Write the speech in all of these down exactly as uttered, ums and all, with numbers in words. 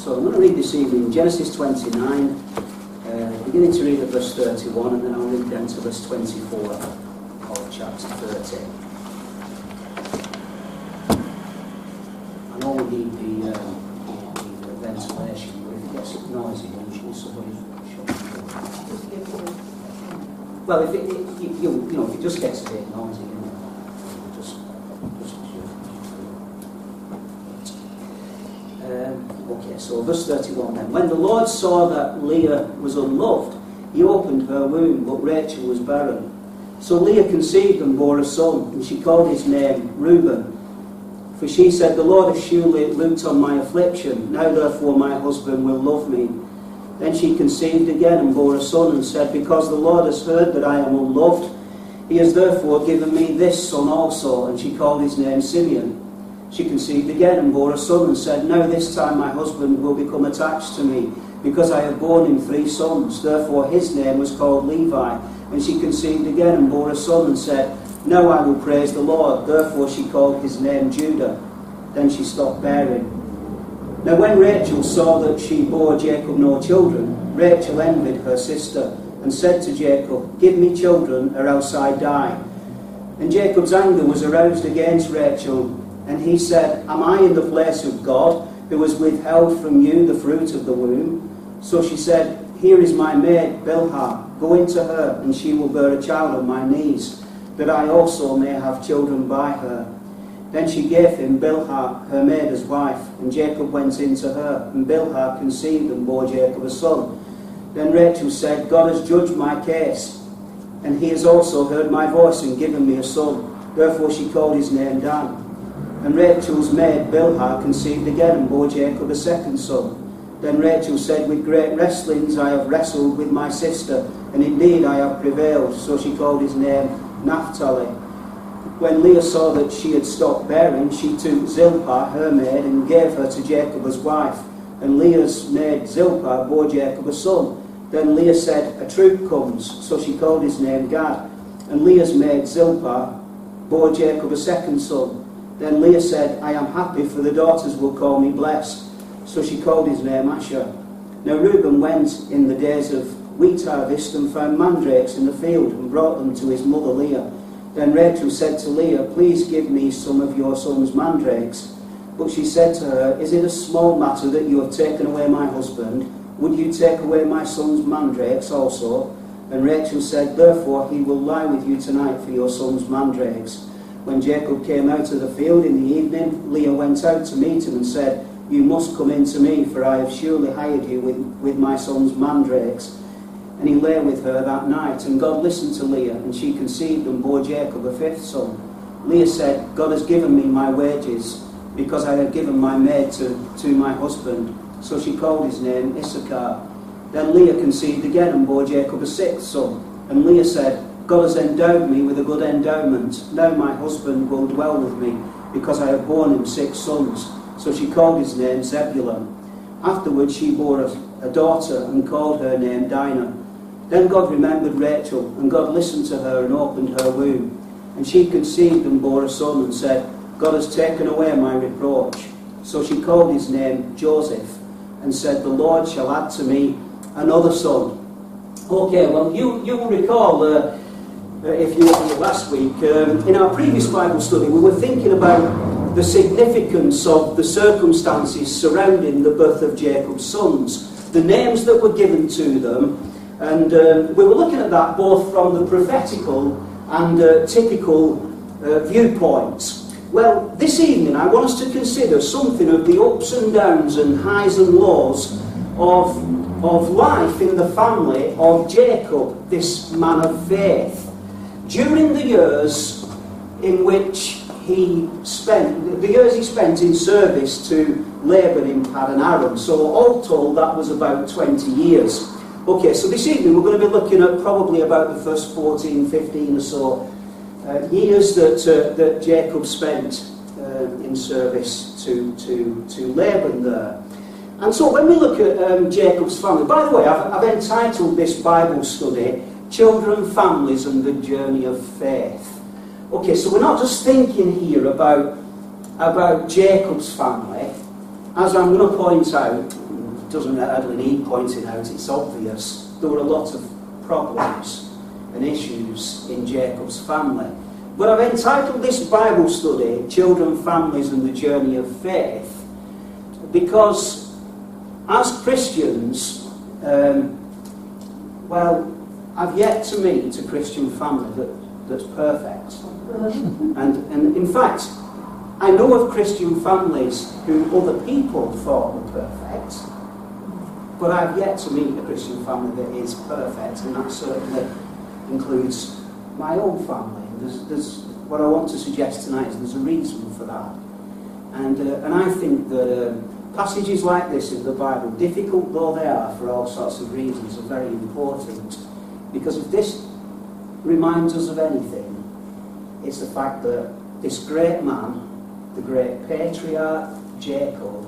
So I'm going to read this evening Genesis twenty-nine, uh, beginning to read at verse thirty-one, and then I'll read down to verse twenty-four of chapter thirty. I know we need the, um, the, the ventilation, but if it gets noisy, usually somebody should be. Well, if it, it you, you know, if it just gets a bit noisy, you know, just, just um, okay, so verse thirty-one then. When the Lord saw that Leah was unloved, he opened her womb, but Rachel was barren. So Leah conceived and bore a son, and she called his name Reuben. For she said, the Lord has surely looked on my affliction, now therefore my husband will love me. Then she conceived again and bore a son, and said, because the Lord has heard that I am unloved, he has therefore given me this son also. And she called his name Simeon. She conceived again and bore a son, and said, now this time my husband will become attached to me, because I have borne him three sons. Therefore his name was called Levi. And she conceived again and bore a son, and said, now I will praise the Lord. Therefore she called his name Judah. Then she stopped bearing. Now when Rachel saw that she bore Jacob no children, Rachel envied her sister, and said to Jacob, give me children, or else I die. And Jacob's anger was aroused against Rachel, and he said, am I in the place of God, who has withheld from you the fruit of the womb? So she said, here is my maid Bilhah, go into her, and she will bear a child on my knees, that I also may have children by her. Then she gave him Bilhah, her maid, as wife, and Jacob went into her, and Bilhah conceived and bore Jacob a son. Then Rachel said, God has judged my case, and he has also heard my voice and given me a son. Therefore she called his name Dan. And Rachel's maid Bilhah conceived again and bore Jacob a second son. Then Rachel said, with great wrestlings I have wrestled with my sister, and indeed I have prevailed. So she called his name Naphtali. When Leah saw that she had stopped bearing, she took Zilpah, her maid, and gave her to Jacob as wife. And Leah's maid Zilpah bore Jacob a son. Then Leah said, a troop comes. So she called his name Gad. And Leah's maid Zilpah bore Jacob a second son. Then Leah said, I am happy, for the daughters will call me blessed. So she called his name Asher. Now Reuben went in the days of wheat harvest and found mandrakes in the field, and brought them to his mother Leah. Then Rachel said to Leah, please give me some of your son's mandrakes. But she said to her, is it a small matter that you have taken away my husband? Would you take away my son's mandrakes also? And Rachel said, therefore he will lie with you tonight for your son's mandrakes. When Jacob came out of the field in the evening, Leah went out to meet him and said, you must come in to me, for I have surely hired you with, with my son's mandrakes. And he lay with her that night. And God listened to Leah, and she conceived and bore Jacob a fifth son. Leah said, God has given me my wages, because I have given my maid to, to my husband. So she called his name Issachar. Then Leah conceived again and bore Jacob a sixth son. And Leah said, God has endowed me with a good endowment. Now my husband will dwell with me, because I have borne him six sons. So she called his name Zebulun. Afterwards she bore a, a daughter, and called her name Dinah. Then God remembered Rachel, and God listened to her and opened her womb. And she conceived and bore a son, and said, God has taken away my reproach. So she called his name Joseph, and said, the Lord shall add to me another son. Okay, well, you, you will recall, uh, uh, if you were here last week, um, in our previous Bible study, we were thinking about the significance of the circumstances surrounding the birth of Jacob's sons, the names that were given to them. And uh, we were looking at that both from the prophetical and uh, typical uh, viewpoints. Well, this evening I want us to consider something of the ups and downs and highs and lows of, of life in the family of Jacob, this man of faith, during the years in which he spent, the years he spent in service to Laban in Paddan Aram. So all told, that was about twenty years. Okay, so this evening we're going to be looking at probably about the first fourteen, fifteen or so uh, years that uh, that Jacob spent uh, in service to, to, to Laban there. And so when we look at um, Jacob's family, by the way, I've, I've entitled this Bible study, Children, Families and the Journey of Faith. Okay, so we're not just thinking here about, about Jacob's family. As I'm going to point out, doesn't hardly need pointing out, it's obvious. There were a lot of problems and issues in Jacob's family. But I've entitled this Bible study, Children, Families and the Journey of Faith, because as Christians, um, well, I've yet to meet a Christian family that, that's perfect. And, and in fact, I know of Christian families who other people thought were perfect, but I've yet to meet a Christian family that is perfect, and that certainly includes my own family. There's, there's, what I want to suggest tonight is there's a reason for that. And, uh, and I think that um, passages like this in the Bible, difficult though they are for all sorts of reasons, are very important. Because if this reminds us of anything, it's the fact that this great man, the great patriarch Jacob,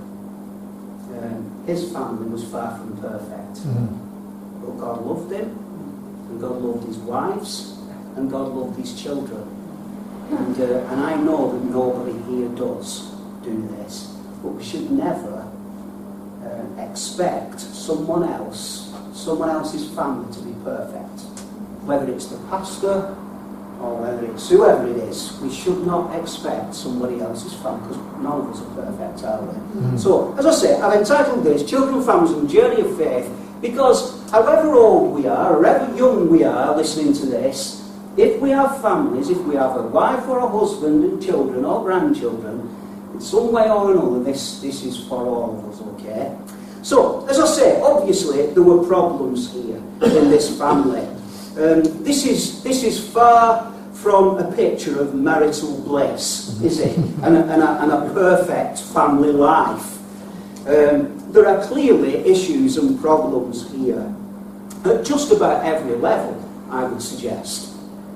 um, his family was far from perfect. Mm-hmm. But God loved him, and God loved his wives, and God loved his children. And, uh, and I know that nobody here does do this, but we should never uh, expect someone else, someone else's family to be perfect. Whether it's the pastor or whether it's whoever it is, we should not expect somebody else's family, because none of us are perfect, are we? Mm-hmm. So, as I say, I've entitled this Children, Families and Journey of Faith, because however old we are, or however young we are listening to this, if we have families, if we have a wife or a husband and children or grandchildren, in some way or another, this, this is for all of us, okay? So, as I say, obviously there were problems here in this family. Um, this is this is far from a picture of marital bliss, is it? And a, and a, and a perfect family life. Um, there are clearly issues and problems here at just about every level, I would suggest.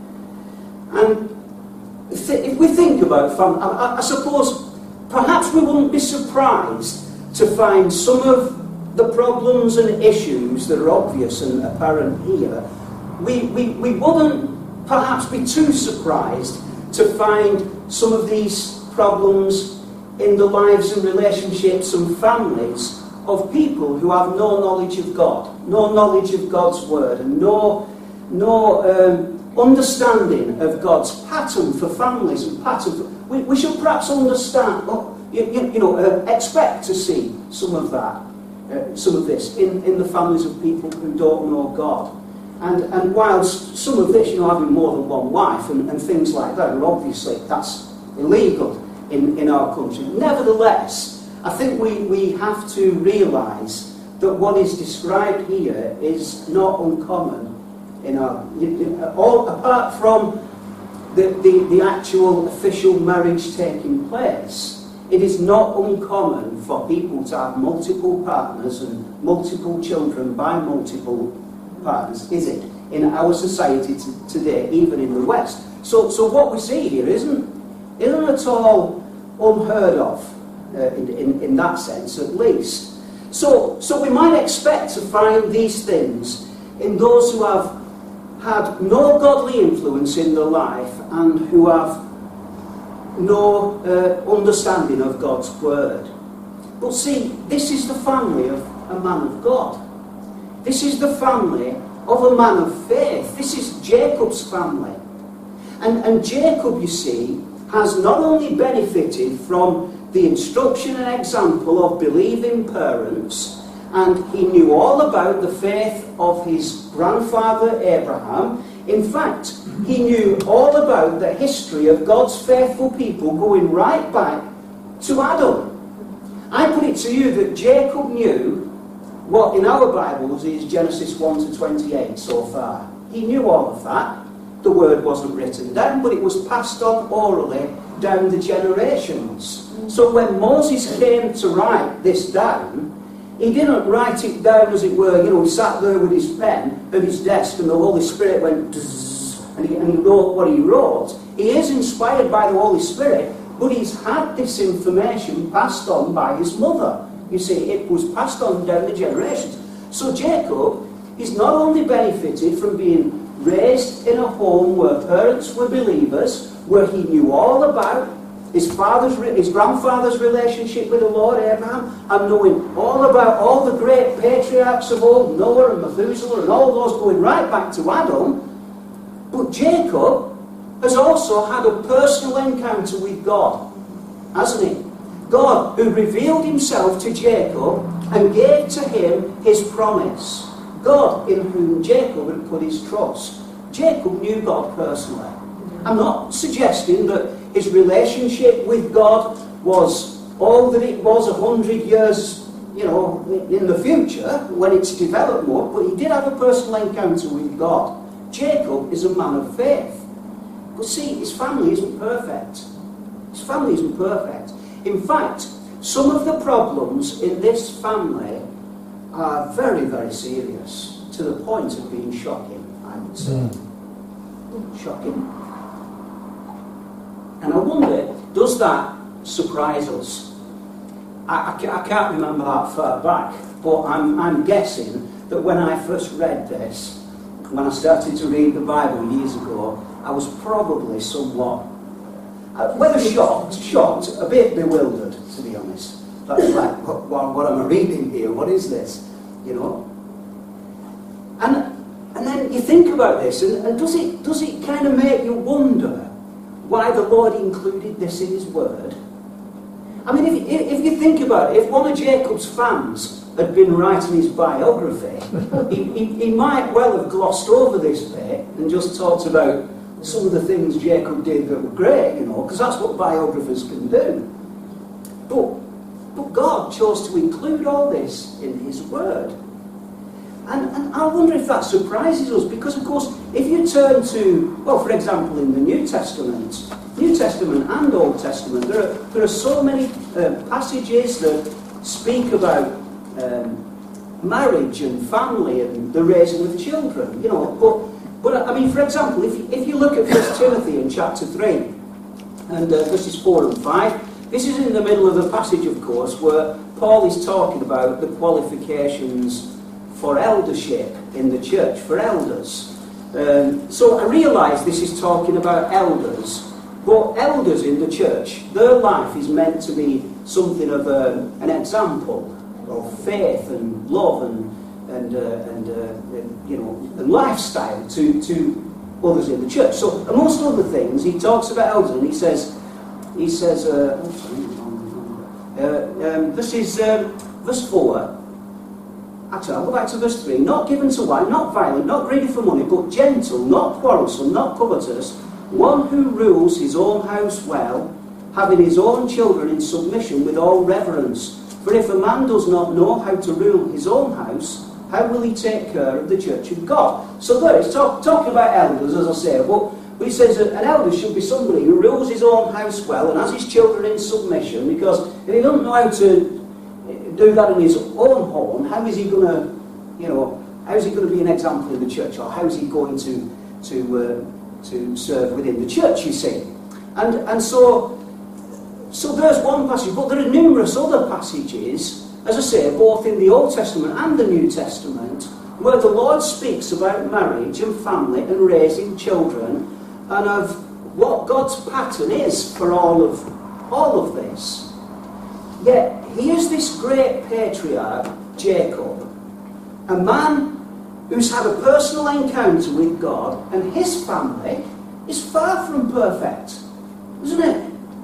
And if we think about family, I, I suppose perhaps we wouldn't be surprised to find some of the problems and issues that are obvious and apparent here. We, we, we wouldn't perhaps be too surprised to find some of these problems in the lives and relationships and families of people who have no knowledge of God, no knowledge of God's Word, and no, no um, understanding of God's pattern for families and pattern for, we, we should perhaps understand, well, you, you, you know, uh, expect to see some of that, uh, some of this in, in the families of people who don't know God. And, and whilst some of this, you know, having more than one wife and, and things like that, and obviously that's illegal in, in our country, nevertheless, I think we, we have to realise that what is described here is not uncommon in our, all apart from the, the, the actual official marriage taking place. It is not uncommon for people to have multiple partners and multiple children by multiple partners, is it, in our society t today, even in the West? So, so what we see here isn't, isn't at all unheard of, uh, in, in, in that sense at least. So, so we might expect to find these things in those who have had no godly influence in their life and who have no uh, understanding of God's Word. But see, this is the family of a man of God. This is the family of a man of faith. This is Jacob's family. And, and Jacob, you see, has not only benefited from the instruction and example of believing parents, and he knew all about the faith of his grandfather Abraham. In fact, he knew all about the history of God's faithful people going right back to Adam. I put it to you that Jacob knew what in our Bibles is Genesis one to twenty-eight so far. He knew all of that. The word wasn't written down, but it was passed on orally down the generations. So when Moses came to write this down, he didn't write it down, as it were, you know, he sat there with his pen at his desk and the Holy Spirit went zzz, and he, and he wrote what he wrote. He is inspired by the Holy Spirit, but he's had this information passed on by his mother. You see, it was passed on down the generations. So Jacob, he's not only benefited from being raised in a home where parents were believers, where he knew all about his father's, his grandfather's relationship with the Lord, Abraham, and knowing all about all the great patriarchs of old, Noah and Methuselah and all those going right back to Adam. But Jacob has also had a personal encounter with God, hasn't he? God, who revealed himself to Jacob and gave to him his promise. God in whom Jacob had put his trust. Jacob knew God personally. I'm not suggesting that his relationship with God was all that it was a hundred years, you know, in the future, when it's developed more, but he did have a personal encounter with God. Jacob is a man of faith. But see, his family isn't perfect. His family isn't perfect. In fact, some of the problems in this family are very, very serious, to the point of being shocking, I would say. Mm. Shocking. And I wonder, does that surprise us? I, I, I can't remember that far back, but I'm, I'm guessing that when I first read this, when I started to read the Bible years ago, I was probably somewhat, uh, whether shocked, shocked, a bit bewildered, to be honest. That's like, what, what, what am I reading here? What is this? You know? And and then you think about this, and, and does it does it kind of make you wonder why the Lord included this in his word? I mean, if, if you think about it, if one of Jacob's fans had been writing his biography, he, he, he might well have glossed over this bit and just talked about some of the things Jacob did that were great, you know, because that's what biographers can do. But, but God chose to include all this in his word. And, and I wonder if that surprises us, because of course, if you turn to, well, for example, in the New Testament, New Testament and Old Testament, there are, there are so many uh, passages that speak about um, marriage and family and the raising of children, you know. But, but I mean, for example, if you, if you look at First Timothy in chapter three, and uh, verses four and five, this is in the middle of the passage, of course, where Paul is talking about the qualifications for eldership in the church, for elders. Um, so I realise this is talking about elders, but elders in the church, their life is meant to be something of a, an example of faith and love and and, uh, and, uh, and you know, and lifestyle to, to others in the church. So amongst other things, he talks about elders, and he says, he says, uh, oh, sorry, uh, um, this is um, verse four. Actually, I'll go back to verse three. Not given to wine, not violent, not greedy for money, but gentle, not quarrelsome, not covetous, one who rules his own house well, having his own children in submission with all reverence. For if a man does not know how to rule his own house, how will he take care of the church of God? So there, it's talk, talking about elders, as I say, but he says that an elder should be somebody who rules his own house well and has his children in submission, because if he doesn't know how to do that in his own home, how is he going to, you know, how is he going to be an example in the church, or how is he going to to uh, to serve within the church? You see, and and so so there's one passage, but there are numerous other passages, as I say, both in the Old Testament and the New Testament, where the Lord speaks about marriage and family and raising children, and of what God's pattern is for all of all of this. Yet, here's this great patriarch, Jacob, a man who's had a personal encounter with God, and his family is far from perfect, isn't it?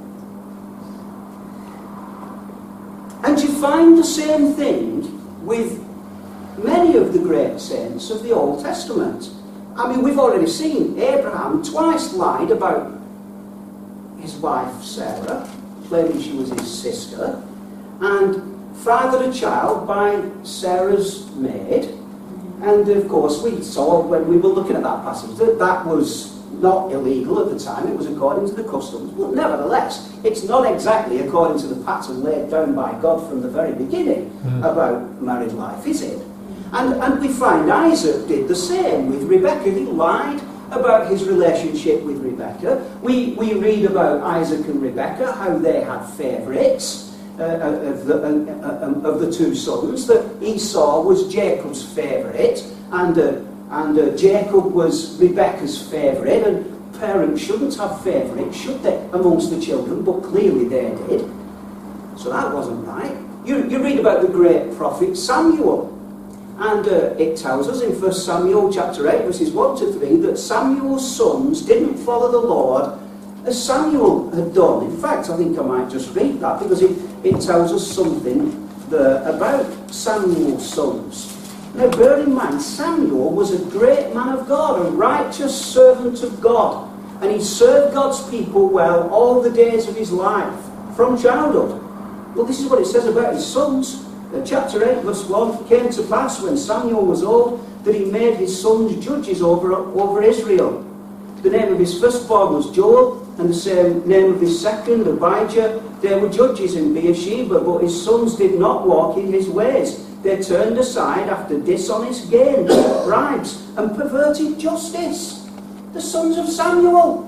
And you find the same thing with many of the great saints of the Old Testament. I mean, we've already seen Abraham twice lied about his wife Sarah, claiming she was his sister, and fathered a child by Sarah's maid. And of course we saw when we were looking at that passage that that was not illegal at the time, it was according to the customs, but nevertheless it's not exactly according to the pattern laid down by God from the very beginning mm. about married life, is it? And, and we find Isaac did the same with Rebekah. He lied about his relationship with Rebekah. We, we read about Isaac and Rebekah, how they had favourites uh, of, the, uh, uh, of the two sons, that Esau was Jacob's favourite, and, uh, and uh, Jacob was Rebekah's favourite, and parents shouldn't have favourites, should they, amongst the children, but clearly they did. So that wasn't right. You, you read about the great prophet Samuel, and uh, it tells us in First Samuel chapter eight, verses one to three, that Samuel's sons didn't follow the Lord as Samuel had done. In fact, I think I might just read that, because it, it tells us something there about Samuel's sons. Now, bear in mind, Samuel was a great man of God, a righteous servant of God, and he served God's people well all the days of his life, from childhood. Well, this is what it says about his sons. Uh, chapter eight, verse one, it came to pass when Samuel was old that he made his sons judges over, over Israel. The name of his firstborn was Joel, and the same name of his second, Abijah. They were judges in Beersheba, but his sons did not walk in his ways. They turned aside after dishonest gain, bribes, and perverted justice. The sons of Samuel.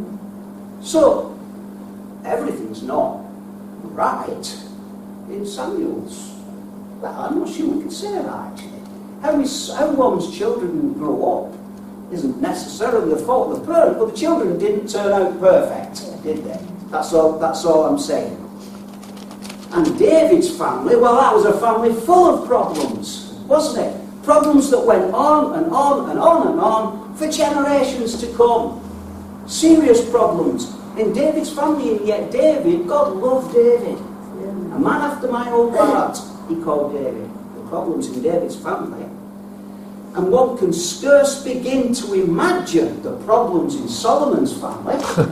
So, everything's not right in Samuel's. Well, I'm not sure we can say that, actually. How, we, how one's children grow up isn't necessarily the fault of the parent, but the children didn't turn out perfect, did they? That's all, that's all I'm saying. And David's family, well, that was a family full of problems, wasn't it? Problems that went on and on and on and on for generations to come. Serious problems in David's family, and yet David, God loved David. A man after my own heart, he called David. The problems in David's family. And one can scarce begin to imagine the problems in Solomon's family.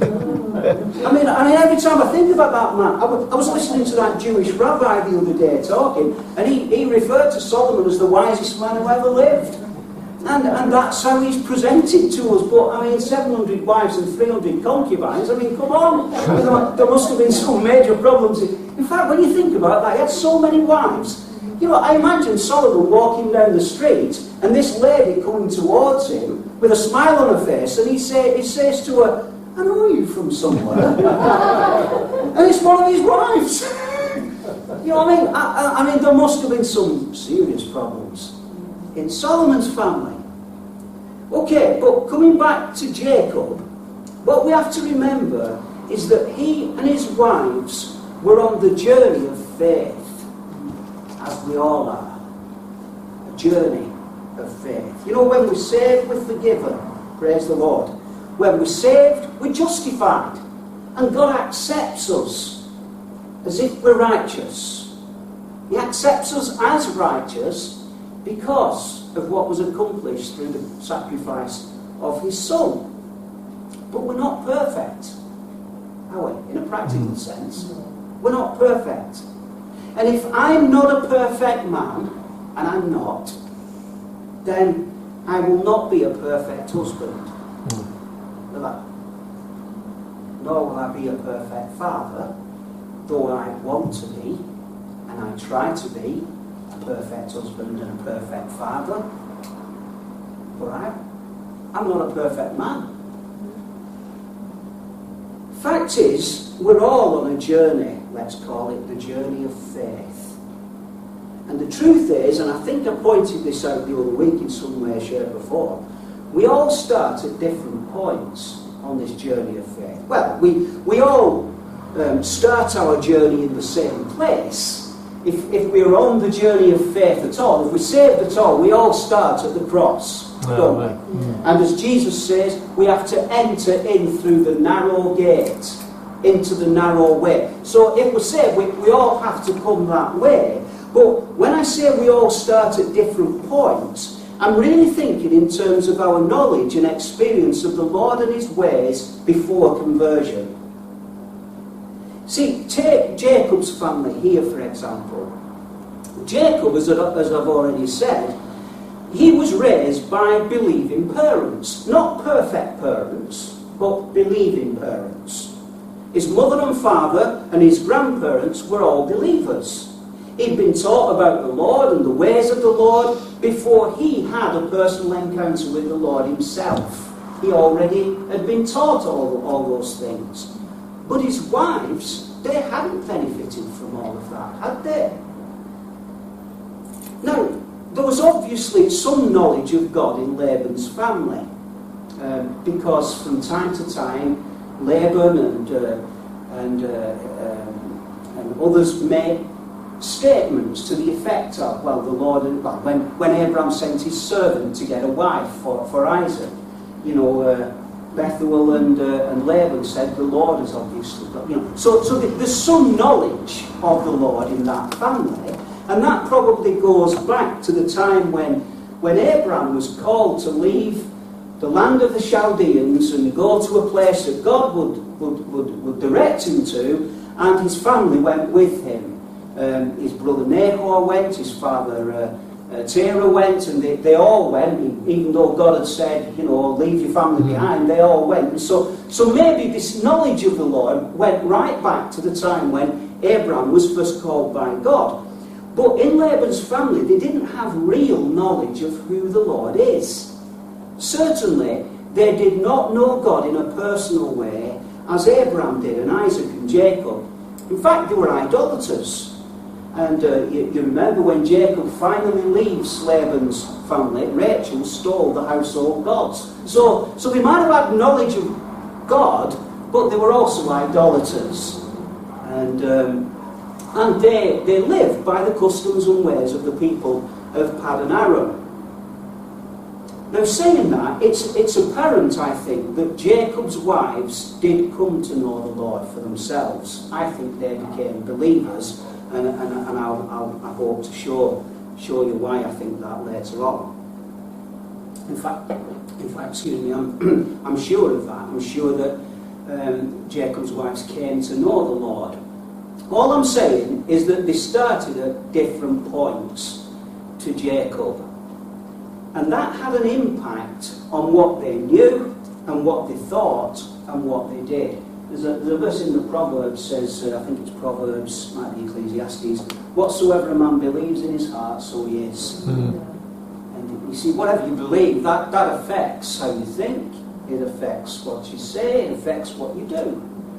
I mean, I mean, every time I think about that man, I, w- I was listening to that Jewish rabbi the other day talking, and he, he referred to Solomon as the wisest man who ever lived. And, and that's how he's presented to us. But, I mean, seven hundred wives and three hundred concubines, I mean, come on. There, there must have been some major problems. In fact, when you think about that, he had so many wives. You know, I imagine Solomon walking down the street and this lady coming towards him with a smile on her face, and he, say, he says to her, I know you from somewhere. And it's one of his wives. You know what I mean? I, I, I mean, there must have been some serious problems in Solomon's family. Okay, but coming back to Jacob, what we have to remember is that he and his wives were on the journey of faith. As we all are. A journey of faith. You know, when we're saved, we're forgiven. Praise the Lord. When we're saved, we're justified. And God accepts us as if we're righteous. He accepts us as righteous because of what was accomplished through the sacrifice of his Son. But we're not perfect, are we? In a practical sense. We're not perfect. And if I'm not a perfect man, and I'm not, then I will not be a perfect husband. Mm. Will I? Nor will I be a perfect father, though I want to be, and I try to be a perfect husband and a perfect father. But I, I'm not a perfect man. Fact is, we're all on a journey. Let's call it the journey of faith. And the truth is, and I think I pointed this out the other week in some way, shape or form, we all start at different points on this journey of faith. Well, we, we all um, start our journey in the same place. If, if we're on the journey of faith at all, if we're saved at all, we all start at the cross, oh, don't we? Mm. And as Jesus says, we have to enter in through the narrow gate, into the narrow way. So if we're saved, we, we all have to come that way. But when I say we all start at different points, I'm really thinking in terms of our knowledge and experience of the Lord and his ways before conversion. See, take Jacob's family here, for example. Jacob, as, as I've already said, he was raised by believing parents. Not perfect parents, but believing parents. His mother and father and his grandparents were all believers. He'd been taught about the Lord and the ways of the Lord before he had a personal encounter with the Lord himself. He already had been taught all, all those things. But his wives, they hadn't benefited from all of that, had they? Now, there was obviously some knowledge of God in Laban's family. um, because from time to time Laban and uh, and, uh, um, and others made statements to the effect of, well, the Lord, well, when, when Abraham sent his servant to get a wife for, for Isaac, you know, uh, Bethuel and, uh, and Laban said the Lord has obviously got, you know. So, so there's some knowledge of the Lord in that family, and that probably goes back to the time when, when Abraham was called to leave the land of the Chaldeans and go to a place that God would, would, would, would direct him to, and his family went with him. Um, his brother Nahor went, his father uh, uh, Terah went, and they, they all went, even though God had said, you know, leave your family behind, they all went. And so, so maybe this knowledge of the Lord went right back to the time when Abraham was first called by God. But in Laban's family, they didn't have real knowledge of who the Lord is. Certainly, they did not know God in a personal way as Abraham did, and Isaac and Jacob. In fact, they were idolaters. And uh, you, you remember when Jacob finally leaves Laban's family, Rachel stole the household gods. So, so they might have had knowledge of God, but they were also idolaters. And, um, and they, they lived by the customs and ways of the people of Paddan Aram. Now, saying that, it's, it's apparent, I think, that Jacob's wives did come to know the Lord for themselves. I think they became believers. And, and, and I'll, I'll, I hope to show, show you why I think that later on. In fact, in fact excuse me, I'm, I'm sure of that. I'm sure that um, Jacob's wives came to know the Lord. All I'm saying is that they started at different points to Jacob. And that had an impact on what they knew and what they thought and what they did. There's a, there's a verse in the Proverbs says, uh, I think it's Proverbs, might be Ecclesiastes, whatsoever a man believes in his heart, so he is. Mm. And you see, whatever you believe, that, that affects how you think. It affects what you say, it affects what you do.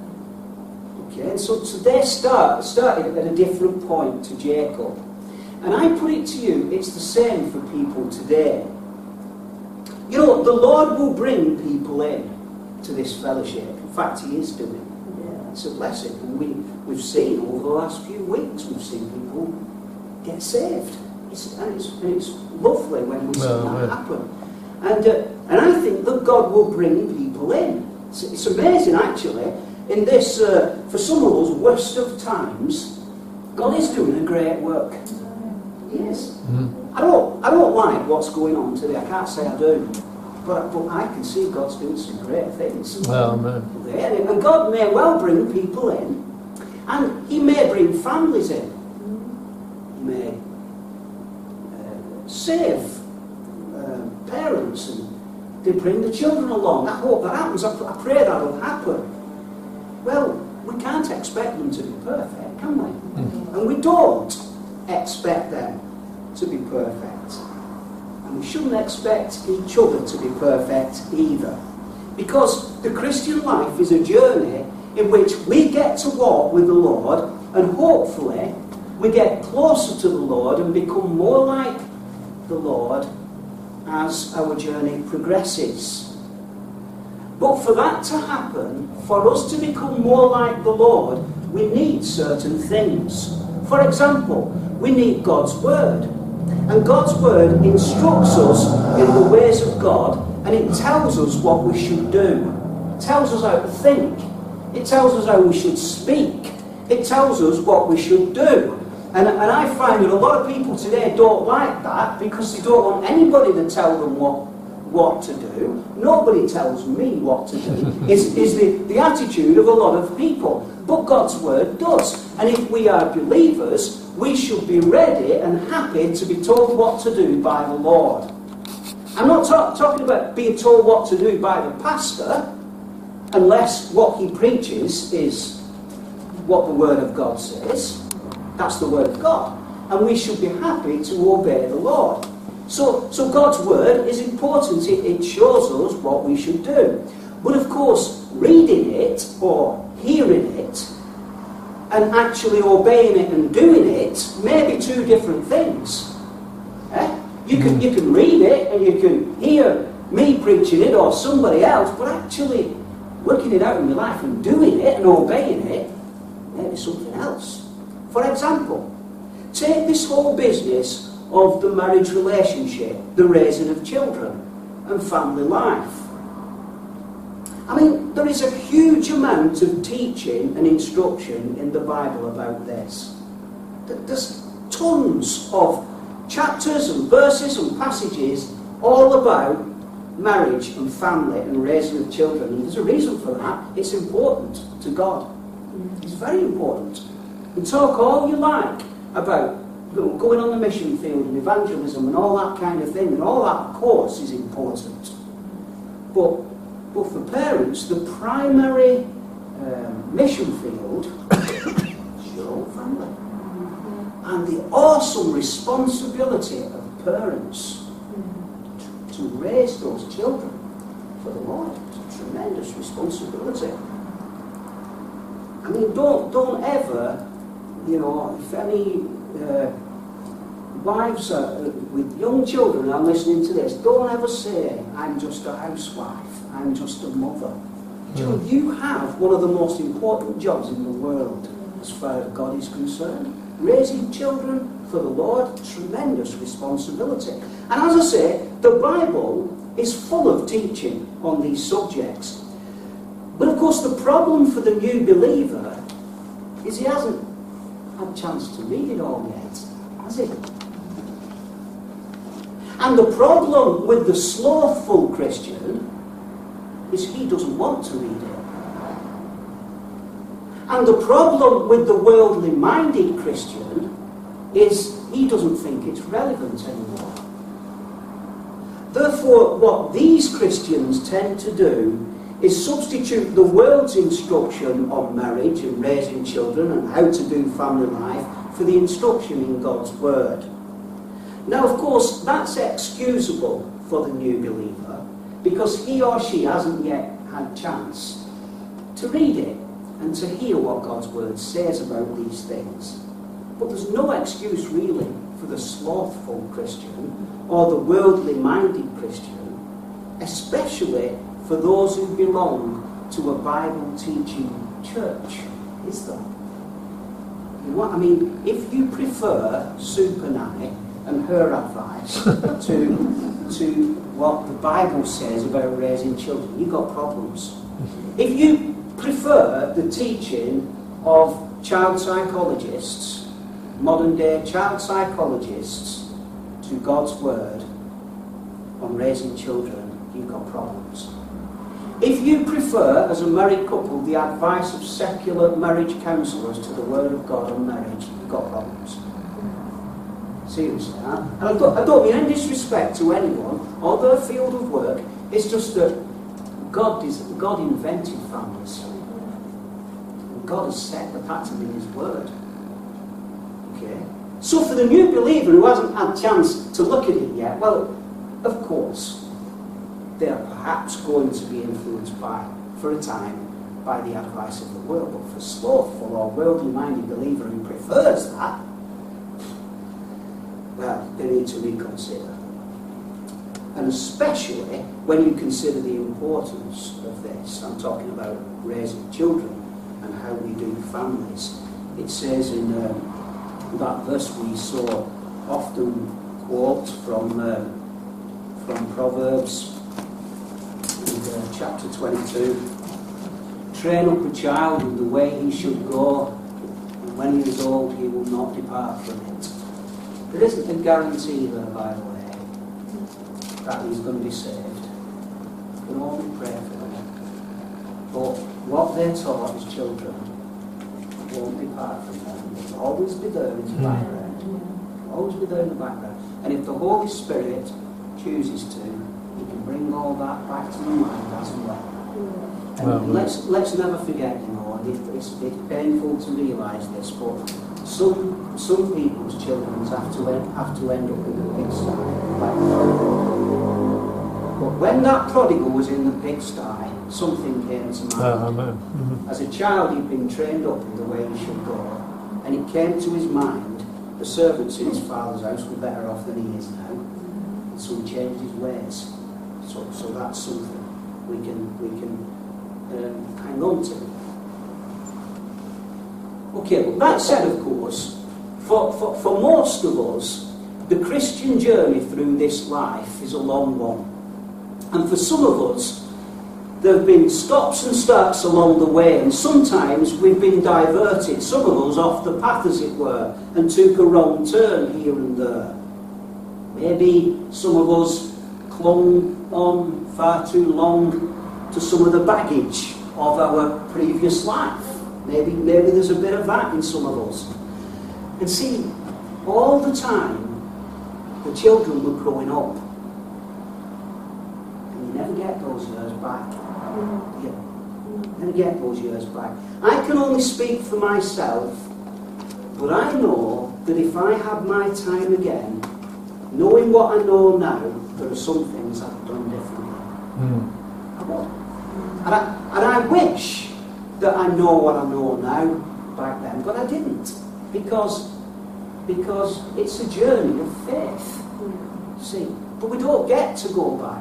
Okay, and so, so they start, started at a different point to Jacob. And I put it to you, it's the same for people today. You know, the Lord will bring people in to this fellowship. In fact, he is doing it. Yeah, it's a blessing. And we, we've seen over the last few weeks, we've seen people get saved. It's, and, it's, and it's lovely when we see well, that well. happen. And, uh, and I think that God will bring people in. It's, it's amazing, actually. In this, uh, for some of us, worst of times, God is doing a great work. He is. Mm. I don't, I don't like what's going on today. I can't say I do. But, but I can see God's doing some great things. Well, man. And God may well bring people in. And he may bring families in. He may uh, save uh, parents, and they bring the children along. I hope that happens. I, I pray that will happen. Well, we can't expect them to be perfect, can we? Mm. And we don't expect them to be perfect. And we shouldn't expect each other to be perfect either. Because the Christian life is a journey in which we get to walk with the Lord, and hopefully we get closer to the Lord and become more like the Lord as our journey progresses. But for that to happen, for us to become more like the Lord, we need certain things. For example, we need God's Word. And God's Word instructs us in the ways of God, and it tells us what we should do. It tells us how to think. It tells us how we should speak. It tells us what we should do. And, and I find that a lot of people today don't like that because they don't want anybody to tell them what, what to do. Nobody tells me what to do, is, is the, the attitude of a lot of people. But God's Word does. And if we are believers, we should be ready and happy to be told what to do by the Lord. I'm not talk, talking about being told what to do by the pastor, unless what he preaches is what the Word of God says. That's the Word of God. And we should be happy to obey the Lord. So, so God's Word is important. It, it shows us what we should do. But of course, reading it or hearing it and actually obeying it and doing it may be two different things. Eh? You can, you can read it and you can hear me preaching it or somebody else, but actually working it out in my life and doing it and obeying it, maybe something else. For example, take this whole business of the marriage relationship, the raising of children and family life. I mean, there is a huge amount of teaching and instruction in the Bible about this. There's tons of chapters and verses and passages all about marriage and family and raising of children. And there's a reason for that. It's important to God. It's very important. And talk all you like about going on the mission field and evangelism and all that kind of thing. And all that, of course, is important. But, but for parents, the primary um, mission field is your own family. And the awesome responsibility of parents to, to raise those children for the Lord. It's a tremendous responsibility. I mean, don't, don't ever, you know, if any uh, wives are, uh, with young children are listening to this, don't ever say, I'm just a housewife, I'm just a mother. Mm. You have one of the most important jobs in the world as far as God is concerned. Raising children for the Lord, tremendous responsibility. And as I say, the Bible is full of teaching on these subjects. But of course the problem for the new believer is he hasn't had a chance to read it all yet, has he? And the problem with the slothful Christian is he doesn't want to read it. And the problem with the worldly-minded Christian is he doesn't think it's relevant anymore. Therefore, what these Christians tend to do is substitute the world's instruction on marriage and raising children and how to do family life for the instruction in God's Word. Now, of course, that's excusable for the new believer because he or she hasn't yet had a chance to read it and to hear what God's Word says about these things. But there's no excuse really for the slothful Christian or the worldly-minded Christian, especially for those who belong to a Bible-teaching church, is there? You know what I mean? If you prefer Soup and I and her advice to, to what the Bible says about raising children, you've got problems. If you prefer the teaching of child psychologists, modern-day child psychologists, to God's Word on raising children, you've got problems. If you prefer, as a married couple, the advice of secular marriage counsellors to the Word of God on marriage, you've got problems. Seriously, huh? And I don't, I don't mean any disrespect to anyone or their field of work. It's just that God, is, God invented families. God has set the pattern in His Word. Okay? So for the new believer who hasn't had a chance to look at it yet, well, of course, they are perhaps going to be influenced by, for a time, by the advice of the world. But for slothful or worldly-minded believer who prefers that, well, they need to reconsider. And especially when you consider the importance of this. I'm talking about raising children and how we do families. It says in um, that verse we saw often quote from, uh, from Proverbs, Uh, chapter twenty-two, train up a child in the way he should go, and when he is old he will not depart from it. There isn't a guarantee there, by the way, that he's going to be saved. You can only pray for him. But what they're taught as children won't depart from them. They'll always be there in the background. They'll always be there in the background. And if the Holy Spirit chooses to, bring all that back to the mind as well. And well, let's let's never forget, you know, it, it's, it's painful to realise this, but some some people's children have to end, have to end up in the pigsty. Like but when that prodigal was in the pigsty, something came to mind. Uh, mm-hmm. As a child, he'd been trained up in the way he should go, and it came to his mind, the servants in his father's house were better off than he is now, and so he changed his ways. So, so that's something we can we can um, hang on to. Okay, well, that said, of course, for, for, for most of us, the Christian journey through this life is a long one. And for some of us, there have been stops and starts along the way, and sometimes we've been diverted, some of us off the path, as it were, and took a wrong turn here and there. Maybe some of us clung on far too long to some of the baggage of our previous life. Maybe, maybe there's a bit of that in some of us. And see, all the time, the children were growing up. And you never get those years back. Mm. You never get those years back. I can only speak for myself, but I know that if I had my time again, knowing what I know now, there are some things I've done differently. Mm. I would. And I, and I wish that I know what I know now back then, but I didn't. Because, because it's a journey of faith. Mm. See, but we don't get to go back.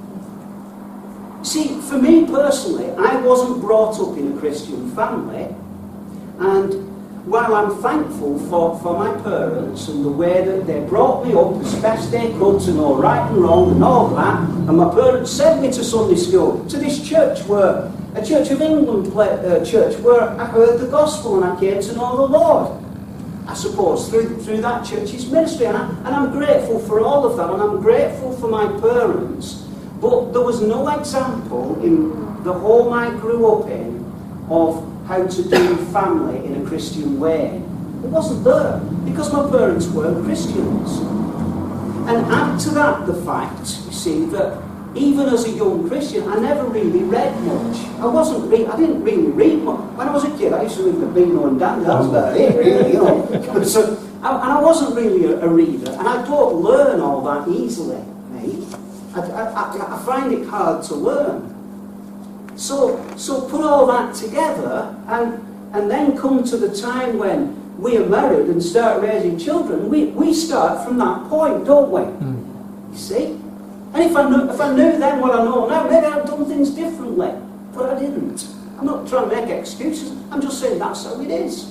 See, for me personally, I wasn't brought up in a Christian family, and while I'm thankful for, for my parents and the way that they brought me up as best they could to know right and wrong and all that, and my parents sent me to Sunday school, to this church where, a Church of England play, uh, church where I heard the gospel and I came to know the Lord, I suppose, through, through that church's ministry. And, I, and I'm grateful for all of that, and I'm grateful for my parents. But there was no example in the home I grew up in of how to do family in a Christian way. It wasn't there, because my parents weren't Christians. And add to that the fact, you see, that even as a young Christian, I never really read much. I wasn't re- I didn't really read much. When I was a kid, I used to read the Beano and Dandy. That was about it, really, you know. So, I, and I wasn't really a, a reader, and I don't learn all that easily, mate. I, I, I find it hard to learn. So, so put all that together, and and then come to the time when we are married and start raising children. We we start from that point, don't we? Mm. You see? And if I knew if I knew then what I know now, maybe I'd done things differently. But I didn't. I'm not trying to make excuses. I'm just saying that's how it is.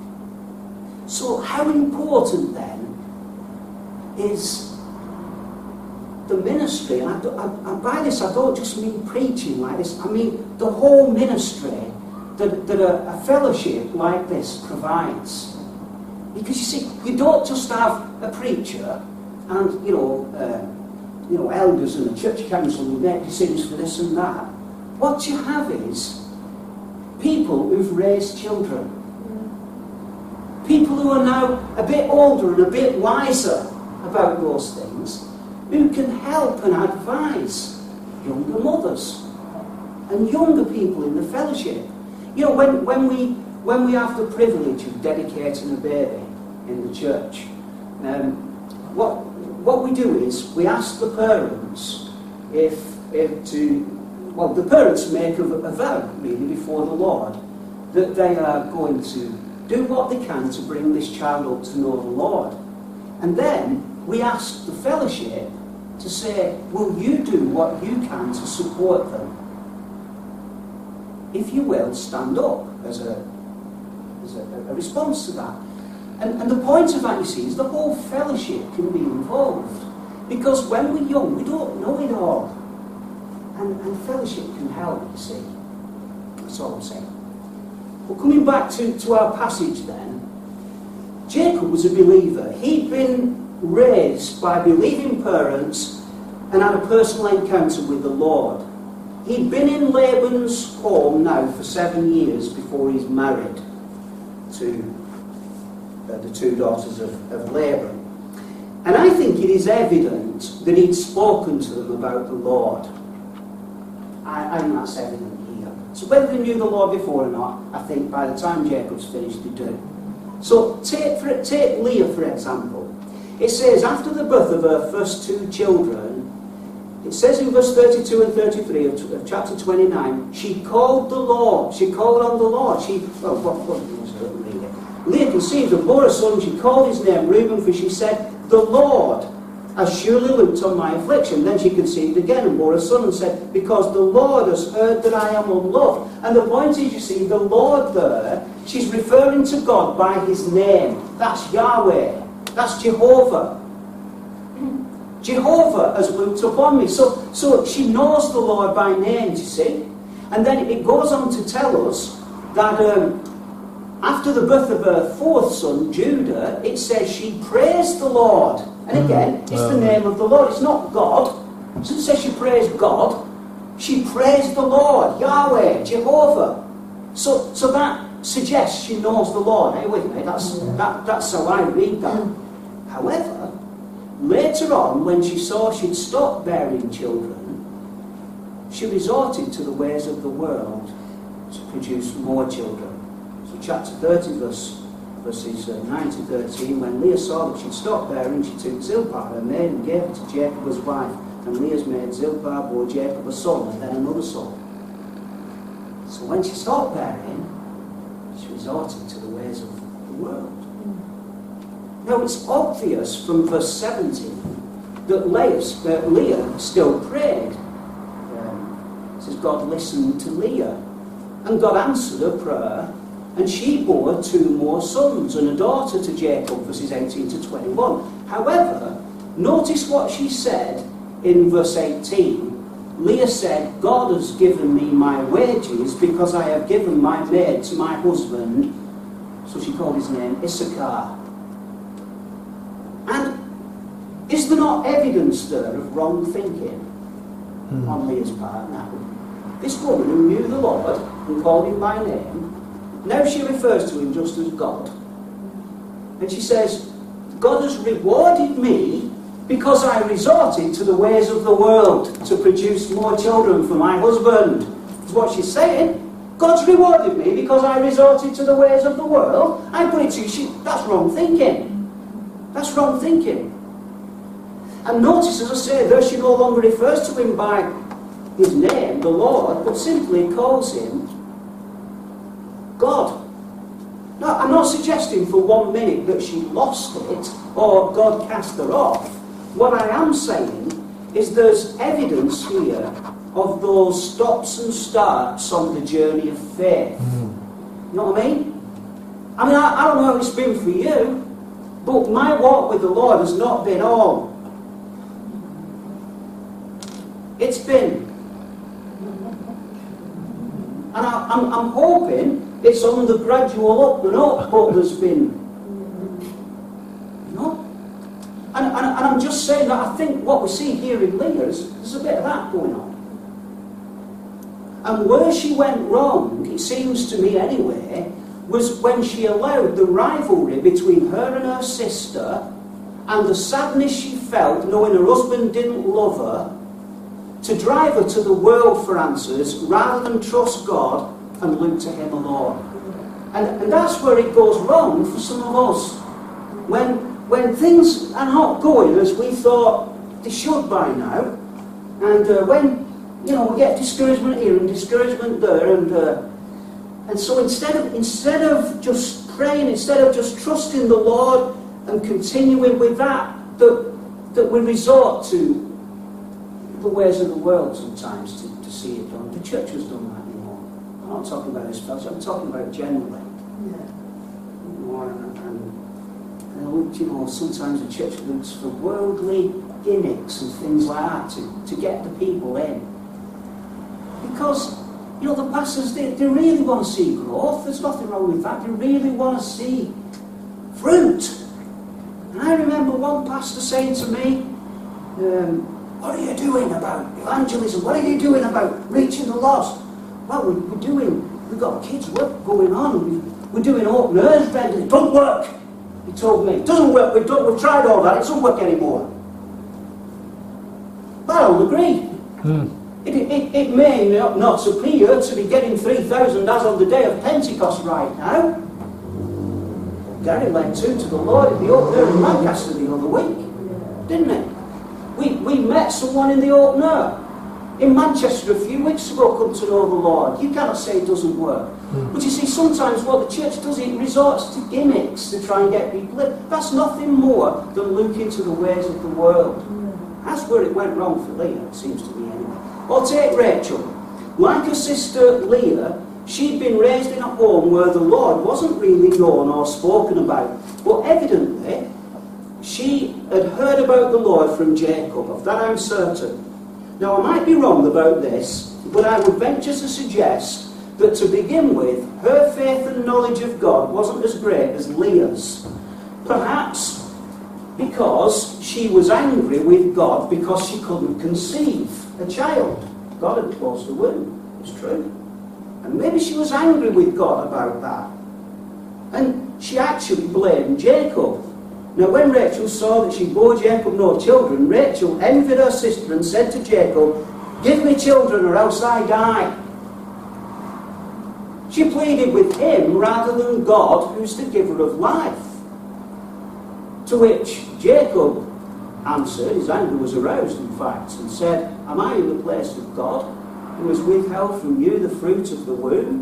So how important then is the ministry? And, I do, I, and by this I don't just mean preaching like this. I mean the whole ministry that, that a, a fellowship like this provides. Because you see, you don't just have a preacher and, you know, uh, you know, elders and a church council who make decisions for this and that. What you have is people who've raised children. People who are now a bit older and a bit wiser about those things, who can help and advise younger mothers and younger people in the fellowship. You know, when, when, we, when we have the privilege of dedicating a baby in the church, um, what, what we do is we ask the parents if, if to, well, the parents make a, a vow, really, before the Lord, that they are going to do what they can to bring this child up to know the Lord. And then we ask the fellowship to say, will you do what you can to support them? If you will, stand up as a, as a, a response to that. And, and the point of that, you see, is the whole fellowship can be involved. Because when we're young, we don't know it all. And, and fellowship can help, you see. That's all I'm saying. Well, coming back to, to our passage then, Jacob was a believer. He'd been raised by believing parents and had a personal encounter with the Lord. He'd been in Laban's home now for seven years before he's married to uh, the two daughters of, of Laban. And I think it is evident that he'd spoken to them about the Lord. I, I think that's evident here. So whether they knew the Lord before or not, I think by the time Jacob's finished, they do. So take, for, take Leah, for example. It says, after the birth of her first two children, it says in verse thirty-two and thirty-three of, of chapter twenty-nine, she called the Lord. She called on the Lord. She, well, what, what was it? Leah. Leah conceived and bore a son. She called his name Reuben, for she said, the Lord has surely looked on my affliction. Then she conceived again and bore a son and said, because the Lord has heard that I am unloved. And the point is, you see, the Lord there, she's referring to God by his name. That's Yahweh. That's Jehovah. Jehovah has looked upon me. So, so she knows the Lord by name, you see. And then it goes on to tell us that um, after the birth of her fourth son, Judah, it says she praised the Lord. And again, it's the name of the Lord. It's not God. It doesn't say she praised God. She praised the Lord, Yahweh, Jehovah. So, so that suggests she knows the Lord. Are you with me? That's, that, that's how I read that. However, later on, when she saw she'd stopped bearing children, she resorted to the ways of the world to produce more children. So chapter thirty, verse, verses uh, nine to thirteen, when Leah saw that she'd stopped bearing, she took Zilpah, her maid, and gave her to Jacob as wife. And Leah's maid Zilpah bore Jacob a son, and then another son. So when she stopped bearing, she resorted to the ways of the world. Now it's obvious from verse seventeen that Leah, uh, Leah still prayed. Um, it says God listened to Leah, and God answered her prayer, and she bore two more sons and a daughter to Jacob, verses eighteen to twenty-one. However, notice what she said in verse eighteen. Leah said, God has given me my wages because I have given my maid to my husband. So she called his name Issachar. And is there not evidence there of wrong thinking hmm. on Leah's part now? This woman who knew the Lord and called him by name, now she refers to him just as God. And she says, God has rewarded me because I resorted to the ways of the world to produce more children for my husband. That's what she's saying. God's rewarded me because I resorted to the ways of the world. I put it to you, she, that's wrong thinking. That's wrong thinking. And notice, as I say, there she no longer refers to him by his name, the Lord, but simply calls him God. Now, I'm not suggesting for one minute that she lost it or God cast her off. What I am saying is there's evidence here of those stops and starts on the journey of faith. Mm. You know what I mean? I mean, I, I don't know how it's been for you, but my walk with the Lord has not been all. It's been. And I, I'm, I'm hoping it's on the gradual up and up, but there's been. You know? And, and, and I'm just saying that I think what we see here in Leah is there's a bit of that going on. And where she went wrong, it seems to me anyway, was when she allowed the rivalry between her and her sister and the sadness she felt knowing her husband didn't love her to drive her to the world for answers rather than trust God and look to him alone. And, and that's where it goes wrong for some of us. When, when things are not going as we thought they should by now, and uh, when you know, we get discouragement here and discouragement there, and uh, and so instead of instead of just praying, instead of just trusting the Lord and continuing with that, that that we resort to the ways of the world sometimes to, to see it done. The church has done that, you know. I'm not talking about this fellowship, I'm talking about generally. Yeah. You know, and, and, and you know, sometimes the church looks for worldly gimmicks and things like that to, to get the people in. Because, you know, the pastors, they, they really want to see growth. There's nothing wrong with that. They really want to see fruit. And I remember one pastor saying to me, um, what are you doing about evangelism? What are you doing about reaching the lost? Well, we, we're doing, we've got kids' work going on. We, we're doing open earth vendors. It doesn't work, he told me. It doesn't work. We've, done, we've tried all that. It doesn't work anymore. But I don't agree. Hmm. It, it, it may not, not appear to be getting three thousand as on the day of Pentecost right now. Gary led two to the Lord at the open air in Lancaster the other week, didn't he? We, we met someone in the open air. in Manchester a few weeks ago come to know the Lord. You cannot say it doesn't work. Mm. But you see, sometimes what the church does, it resorts to gimmicks to try and get people in. That's nothing more than looking into the ways of the world. Mm. That's where it went wrong for Leah, it seems to me anyway. Or take Rachel. Like her sister Leah, she'd been raised in a home where the Lord wasn't really known or spoken about. But evidently, she had heard about the Lord from Jacob. Of that I'm certain. Now, I might be wrong about this, but I would venture to suggest that to begin with, her faith and knowledge of God wasn't as great as Leah's. Perhaps because she was angry with God because she couldn't conceive a child. God had closed the womb. It's true. And maybe she was angry with God about that. And she actually blamed Jacob. Now, when Rachel saw that she bore Jacob no children, Rachel envied her sister and said to Jacob, "Give me children or else I die." She pleaded with him rather than God, who's the giver of life. To which Jacob answered, his anger was aroused in fact, and said, "Am I in the place of God, who has withheld from you the fruit of the womb?"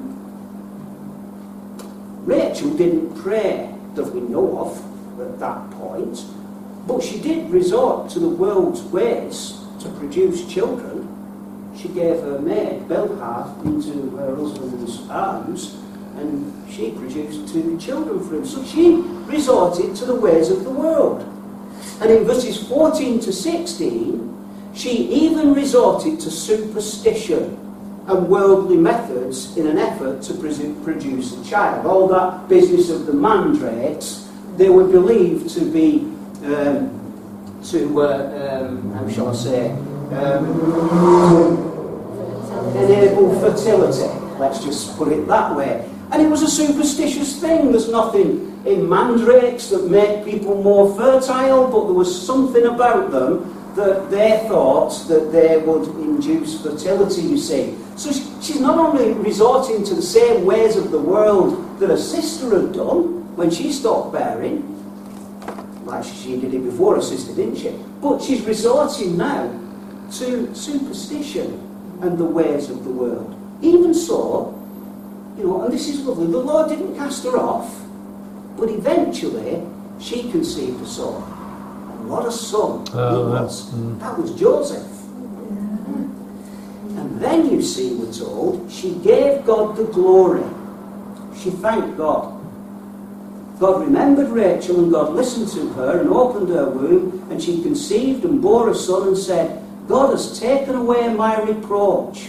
Rachel didn't pray, that we know of, at that point, but she did resort to the world's ways to produce children. She gave her maid Bilhah into her husband's arms, and she produced two children for him. So she resorted to the ways of the world. And in verses fourteen to sixteen, she even resorted to superstition and worldly methods in an effort to produce a child. All that business of the mandrakes, they were believed to be, um, to, uh, um, how shall I say, um, enable fertility. Let's just put it that way. And it was a superstitious thing. There's nothing in mandrakes that make people more fertile, but there was something about them that they thought that they would induce fertility, you see. So she's not only resorting to the same ways of the world that her sister had done when she stopped bearing, like she did it before her sister, didn't she? But she's resorting now to superstition and the ways of the world. Even so, you know, and this is lovely, the Lord didn't cast her off, but eventually she conceived a son. And what a son oh, he was. Mm. That was Joseph. And then, you see, we're told, she gave God the glory. She thanked God. God remembered Rachel, and God listened to her and opened her womb, and she conceived and bore a son and said, "God has taken away my reproach."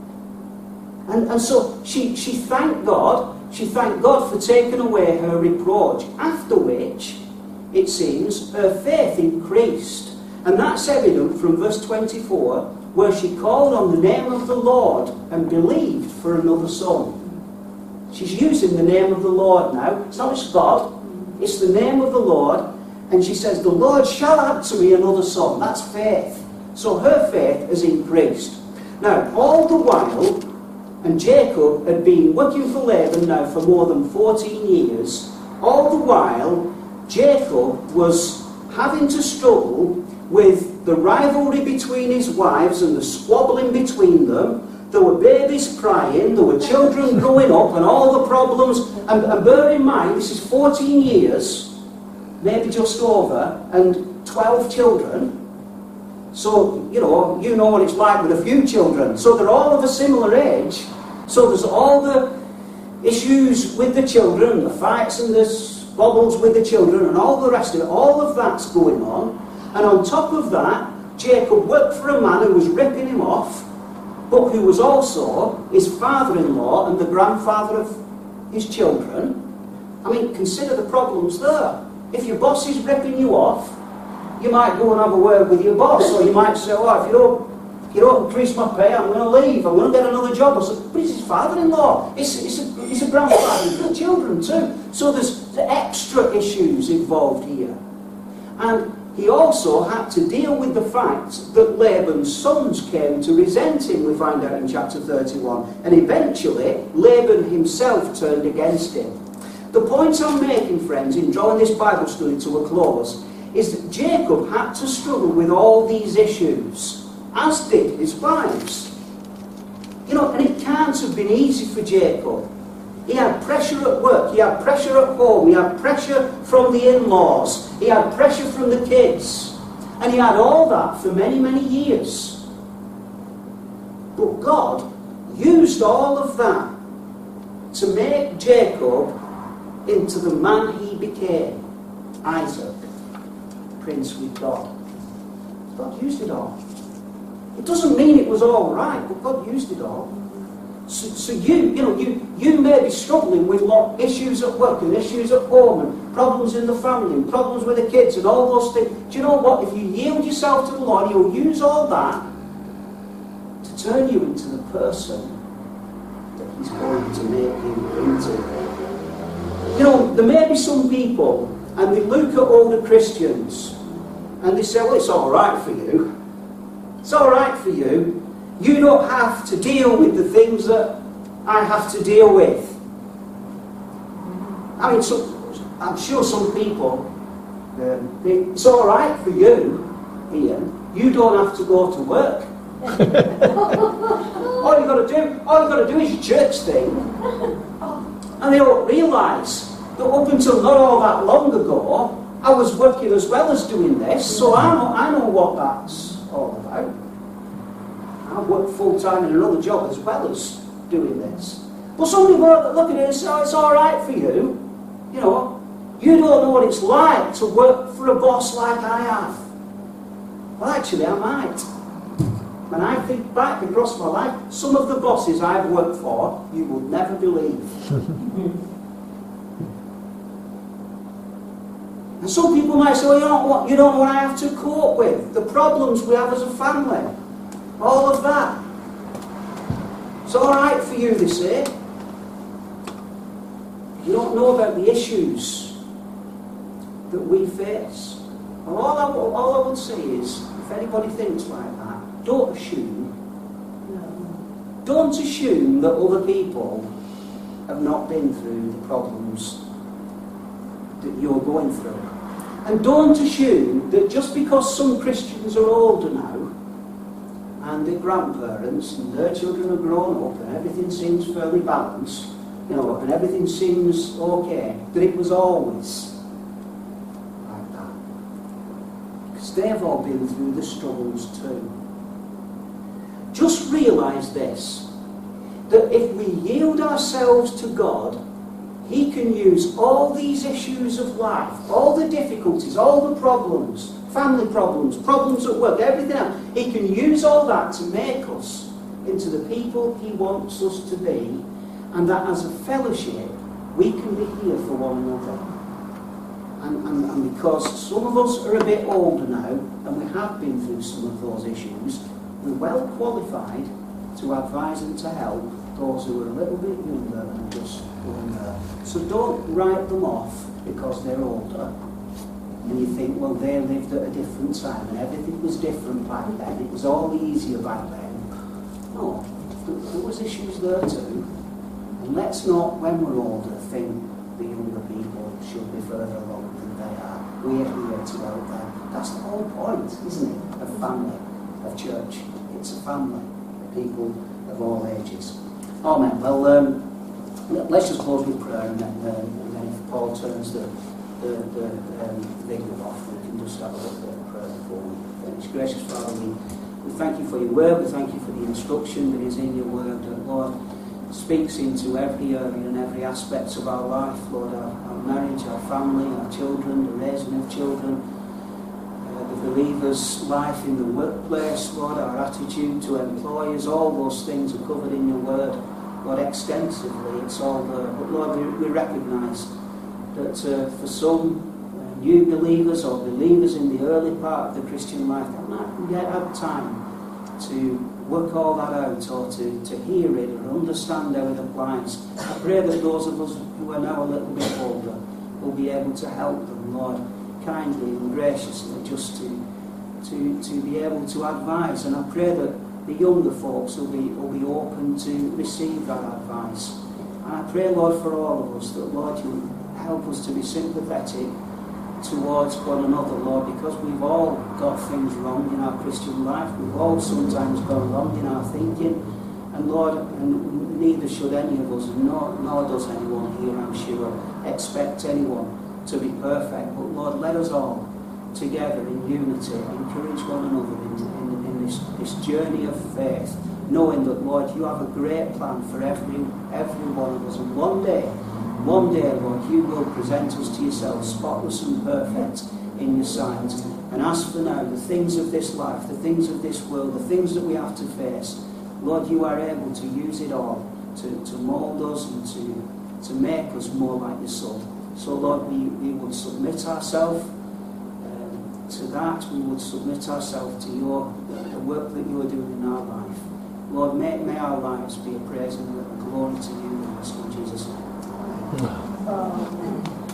And, and so she, she thanked God. She thanked God for taking away her reproach. After which, it seems, her faith increased. And that's evident from verse twenty-four, where she called on the name of the Lord and believed for another son. She's using the name of the Lord now. It's not just God, it's the name of the Lord. And she says, "The Lord shall add to me another son." That's faith. So her faith has increased. Now, all the while, and Jacob had been working for Laban now for more than fourteen years, all the while, Jacob was having to struggle with the rivalry between his wives and the squabbling between them. There were babies crying, there were children growing up, and all the problems. And, and bear in mind, this is fourteen years, maybe just over, and twelve children. So, you know, you know what it's like with a few children. So they're all of a similar age. So there's all the issues with the children, the fights and the squabbles with the children, and all the rest of it. All of that's going on. And on top of that, Jacob worked for a man who was ripping him off, but who was also his father-in-law and the grandfather of his children. I mean, consider the problems there. If your boss is ripping you off, you might go and have a word with your boss, or you might say, "Oh, if you don't, if you don't increase my pay, I'm going to leave. I'm going to get another job." Or but it's his father-in-law. It's, it's, a, it's a grandfather. He's got children too. So there's extra issues involved here. And he also had to deal with the fact that Laban's sons came to resent him, we find out in chapter thirty-one. And eventually, Laban himself turned against him. The point I'm making, friends, in drawing this Bible study to a close, is that Jacob had to struggle with all these issues as did his wives. You know, and it can't have been easy for Jacob. He had pressure at work, he had pressure at home, he had pressure from the in-laws, he had pressure from the kids, and he had all that for many, many years. But God used all of that to make Jacob into the man he became, Isaac, prince with God. God used it all. It doesn't mean it was all right, but God used it all. So, so you, you know, you, you may be struggling with lot issues at work and issues at home and problems in the family and problems with the kids and all those things. Do you know what? If you yield yourself to the Lord, He'll use all that to turn you into the person that He's going to make you into. You know, there may be some people, and they look at older Christians, and they say, well, it's all right for you. It's all right for you. You don't have to deal with the things that I have to deal with. I mean, so, I'm sure some people um, think, it's all right for you, Ian. You don't have to go to work. all you got to do, all you got to do is your church thing. And they don't realise that up until not all that long ago, I was working as well as doing this, so I know, I know what that's all about. I work full-time in another job as well as doing this. But some people look at it and say, oh, it's all right for you. You know, you don't know what it's like to work for a boss like I have. Well, actually, I might. When I think back across my life, some of the bosses I've worked for, you will never believe. And some people might say, well, you don't, know what, you don't know what I have to cope with. The problems we have as a family. All of that. It's all right for you, they say. You don't know about the issues that we face. Well, all I, all I would say is, if anybody thinks like that, don't assume. No. Don't assume that other people have not been through the problems that you're going through. And don't assume that just because some Christians are older now, and their grandparents and their children are grown up and everything seems fairly balanced, you know, and everything seems okay, that it was always like that. Because they've all been through the struggles too. Just realise this, that if we yield ourselves to God, He can use all these issues of life, all the difficulties, all the problems, family problems, problems at work, everything else. He can use all that to make us into the people He wants us to be, and that as a fellowship we can be here for one another. And, and, and because some of us are a bit older now, and we have been through some of those issues, we're well qualified to advise and to help those who are a little bit younger and just going there. So don't write them off because they're older. And you think, well, they lived at a different time and everything was different back then. It was all easier back then. No, there was issues there too. And let's not, when we're older, think the younger people should be further along than they are. We're here to help them. That's the whole point, isn't it, of family, of church. It's a family of people of all ages. Amen. Well, um, let's just close with prayer, and then, uh, and then if Paul turns the the, the um, video off, we can just have a little bit of prayer before we finish. Gracious Father, we, we thank you for your word, we thank you for the instruction that is in your word, that, Lord, speaks into every area and every aspect of our life, Lord, our, our marriage, our family, our children, the raising of children, uh, the believer's life in the workplace, Lord, our attitude to employers, all those things are covered in your word, Lord, extensively, it's all there. But Lord, we, we recognise that uh, for some uh, new believers or believers in the early part of the Christian life, they might yet have time to work all that out or to, to hear it or understand how it applies. I pray that those of us who are now a little bit older will be able to help them, Lord, kindly and graciously, just to, to, to be able to advise. And I pray that the younger folks will be, will be open to receive that advice. And I pray, Lord, for all of us, that, Lord, you help us to be sympathetic towards one another, Lord, because we've all got things wrong in our Christian life. We've all sometimes gone wrong in our thinking. And Lord, and neither should any of us, nor, nor does anyone here, I'm sure, expect anyone to be perfect. But Lord, let us all, together in unity, encourage one another in, in, in this, this journey of faith, knowing that, Lord, you have a great plan for every, every one of us. And one day, one day, Lord, you will present us to yourself, spotless and perfect in your sight. And as for now, the things of this life, the things of this world, the things that we have to face, Lord, you are able to use it all to, to mould us and to, to make us more like your Son. So, Lord, we, we would submit ourselves um, to that. We would submit ourselves to your the work that you are doing in our life. Lord, may, may our lives be a praise and a glory to you in Jesus' name. Amen.